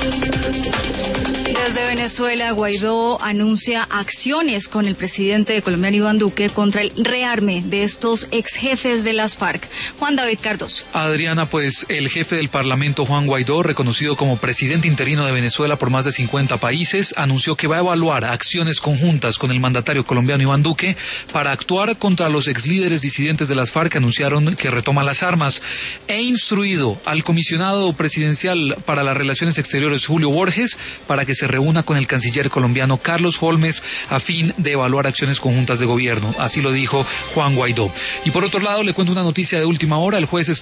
Desde Venezuela, Guaidó anuncia acciones con el presidente colombiano Iván Duque contra el rearme de estos ex jefes de las FARC. Juan David Cardoso. Adriana, pues el jefe del Parlamento, Juan Guaidó, reconocido como presidente interino de Venezuela por más de 50 países, anunció que va a evaluar acciones conjuntas con el mandatario colombiano Iván Duque para actuar contra los ex líderes disidentes de las FARC que anunciaron que retoman las armas. He instruido al comisionado presidencial para las Relaciones Exteriores, Julio Borges, para que se reúna con el canciller colombiano Carlos Holmes a fin de evaluar acciones conjuntas de gobierno. Así lo dijo Juan Guaidó. Y por otro lado, le cuento una noticia de última hora. El juez